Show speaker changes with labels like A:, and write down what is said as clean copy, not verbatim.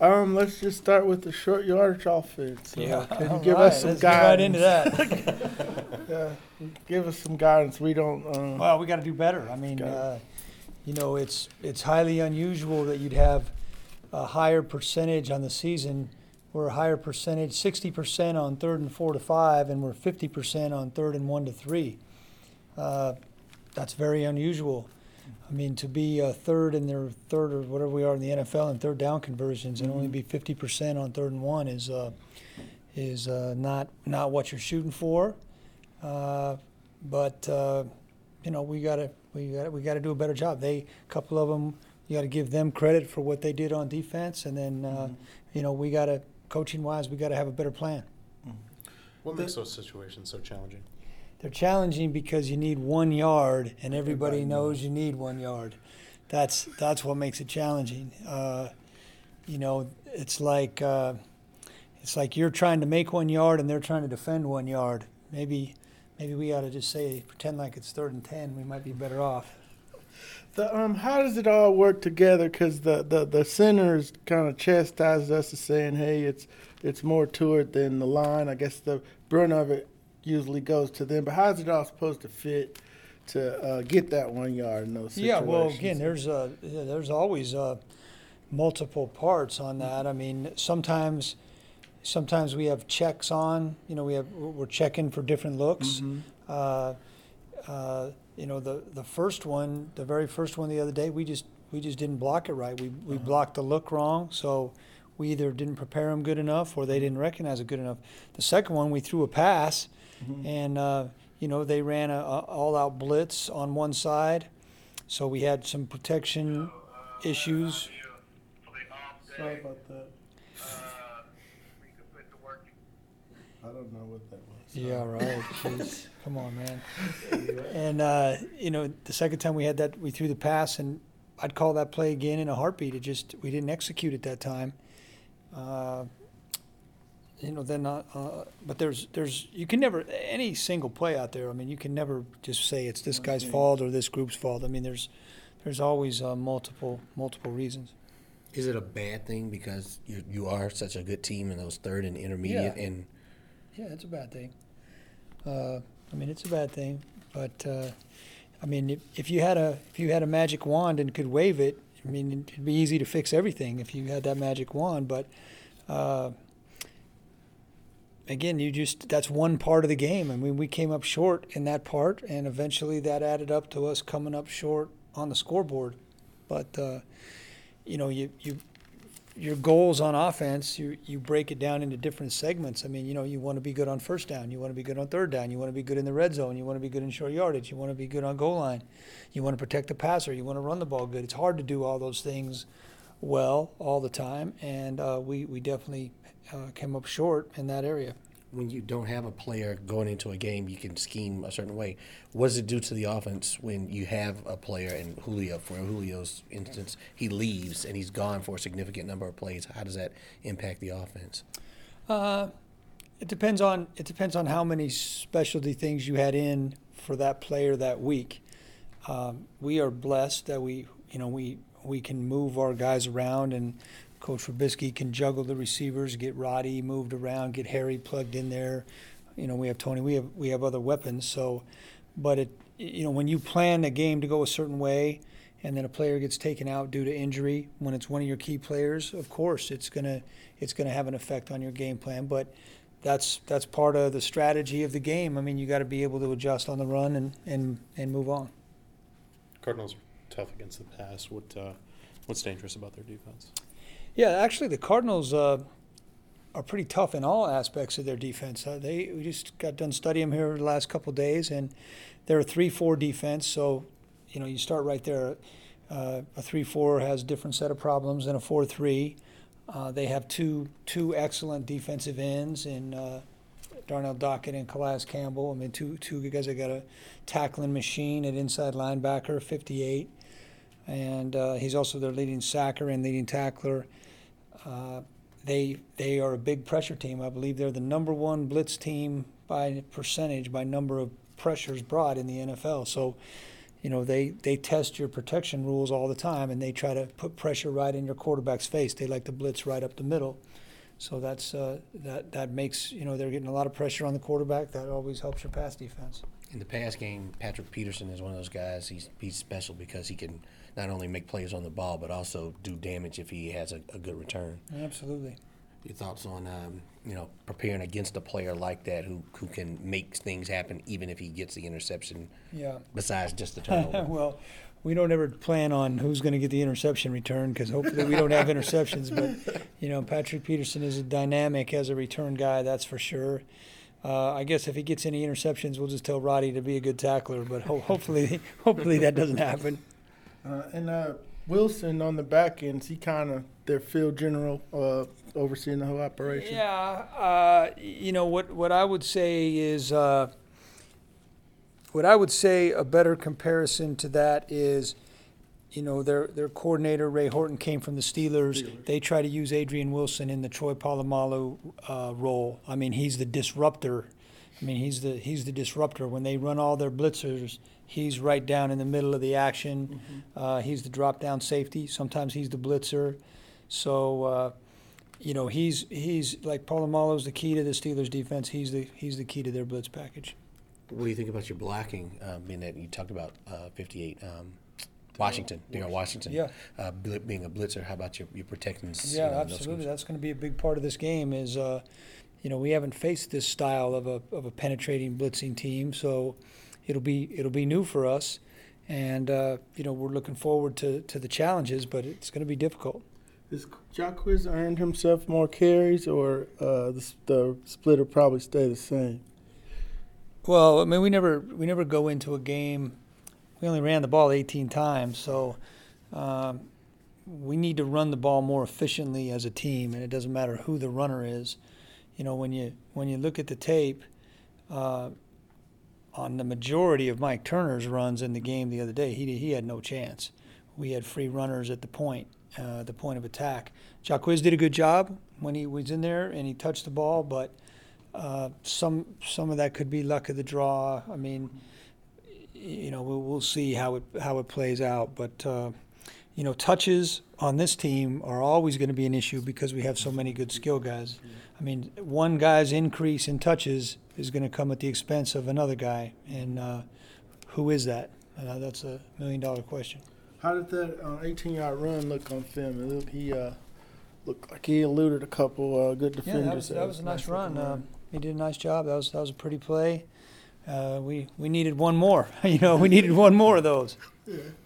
A: Let's just start with the short yardage offense. Can you give
B: right.
A: us some
B: Let's
A: guidance?
B: get right into that.
A: Give us some guidance. We don't.
B: Well, we got to do better. I mean, it's highly unusual that you'd have a higher percentage on the season. We're a higher percentage, 60% on 3rd and 4 to 5, and we're 50% on 3rd and 1 to 3. That's very unusual. I mean, to be a third in their third or whatever we are in the NFL in third down conversions and only be 50% on 3rd and 1 is not what you're shooting for. But we got to do a better job. A couple of them, you got to give them credit for what they did on defense, and then we got to, coaching wise, we got to have a better plan.
C: What makes those situations so challenging?
B: They're challenging because you need 1 yard, and everybody knows you need 1 yard. That's what makes it challenging. It's like you're trying to make 1 yard and they're trying to defend 1 yard. Maybe we ought to just pretend like it's 3rd and 10. We might be better off.
A: How does it all work together? Because the centers kind of chastised us as saying, hey, it's more to it than the line. I guess the brunt of it usually goes to them. But how's it all supposed to fit to get that 1 yard in those situations?
B: Yeah, well, again, there's always multiple parts on that. I mean, sometimes we have checks on. We're checking for different looks. Mm-hmm. The first one, the very first one the other day, we just didn't block it right. We blocked the look wrong, so we either didn't prepare them good enough or they didn't recognize it good enough. The second one, we threw a pass, and they ran a all-out blitz on one side, so we had some protection issues.
A: Sorry about that. I don't know what that was.
B: Yeah, right. Jeez. Come on, man. And, the second time we had that, we threw the pass, and I'd call that play again in a heartbeat. We didn't execute it that time. But you can never, any single play out there, I mean, you can never just say it's this guy's fault or this group's fault. I mean, there's always multiple reasons.
D: Is it a bad thing because you are such a good team in those third and intermediate?
B: Yeah, it's a bad thing. It's a bad thing. But if you had a magic wand and could wave it, I mean, it'd be easy to fix everything if you had that magic wand. But again, that's one part of the game. I mean, we came up short in that part, and eventually that added up to us coming up short on the scoreboard. But your goals on offense, you break it down into different segments. I mean, you want to be good on first down. You want to be good on third down. You want to be good in the red zone. You want to be good in short yardage. You want to be good on goal line. You want to protect the passer. You want to run the ball good. It's hard to do all those things well all the time, and we definitely came up short in that area.
D: When you don't have a player going into a game, you can scheme a certain way. What does it do to the offense when you have a player, and Julio, for Julio's instance, he leaves and he's gone for a significant number of plays? How does that impact the offense?
B: It depends on how many specialty things you had in for that player that week. We are blessed that we can move our guys around, and Coach Trubisky can juggle the receivers, get Roddy moved around, get Harry plugged in there. We have Tony. We have other weapons. So, but when you plan a game to go a certain way, and then a player gets taken out due to injury, when it's one of your key players, of course it's gonna have an effect on your game plan. But that's part of the strategy of the game. I mean, you got to be able to adjust on the run and move on.
C: Cardinals are tough against the pass. What's dangerous about their defense?
B: Yeah, actually, the Cardinals are pretty tough in all aspects of their defense. We just got done studying them here the last couple of days, and they're a 3-4 defense. So, you start right there. A 3-4 has a different set of problems than a 4-3. They have two excellent defensive ends in Darnell Dockett and Calais Campbell. I mean, two guys that got a tackling machine at inside linebacker, 58. And he's also their leading sacker and leading tackler. They are a big pressure team. I believe they're the number one blitz team by percentage, by number of pressures brought in the NFL. So, they test your protection rules all the time, and they try to put pressure right in your quarterback's face. They like to blitz right up the middle. So that's that makes, they're getting a lot of pressure on the quarterback. That always helps your pass defense.
D: In the pass game, Patrick Peterson is one of those guys. He's special because he can not only make plays on the ball, but also do damage if he has a good return.
B: Absolutely.
D: Your thoughts on preparing against a player like that who can make things happen even if he gets the interception?
B: Yeah.
D: Besides just the turnover.
B: Well, we don't ever plan on who's going to get the interception return because hopefully we don't have interceptions. But Patrick Peterson is dynamic as a return guy, that's for sure. I guess if he gets any interceptions, we'll just tell Roddy to be a good tackler. But hopefully that doesn't happen.
A: And Wilson on the back end, he kind of their field general, overseeing the whole operation.
B: Yeah, what I would say is a better comparison to that is, their coordinator Ray Horton came from the Steelers. They try to use Adrian Wilson in the Troy Polamalu role. I mean, he's the disruptor. He's the disruptor. When they run all their blitzers, he's right down in the middle of the action.
A: Mm-hmm.
B: He's the drop down safety. Sometimes he's the blitzer. So, he's like Polamalu's the key to the Steelers defense. He's the key to their blitz package.
D: What do you think about your blocking? Being that you talked about 58, Washington, Darryl Washington.
B: Yeah.
D: Being a blitzer, how about your protecting?
B: Yeah, absolutely. That's going to be a big part of this game. Is we haven't faced this style of a penetrating blitzing team, so it'll be new for us, and we're looking forward to the challenges, but it's going to be difficult.
A: Has Jacquizz earned himself more carries, or the split will probably stay the same?
B: Well, we never go into a game. We only ran the ball 18 times, so we need to run the ball more efficiently as a team, and it doesn't matter who the runner is. When you look at the tape, on the majority of Mike Turner's runs in the game the other day, he had no chance. We had free runners at the point of attack. Jacquizz did a good job when he was in there and he touched the ball, but some of that could be luck of the draw. I mean, we'll see how it plays out, but touches on this team are always going to be an issue because we have so many good skill guys. I mean, one guy's increase in touches is going to come at the expense of another guy, and who is that? That's $1 million question.
A: How did that 18-yard run look on film? He looked like he eluded a couple good defenders.
B: Yeah, that was a nice run. He did a nice job. That was a pretty play. We needed one more. We needed one more of those.
A: Yeah.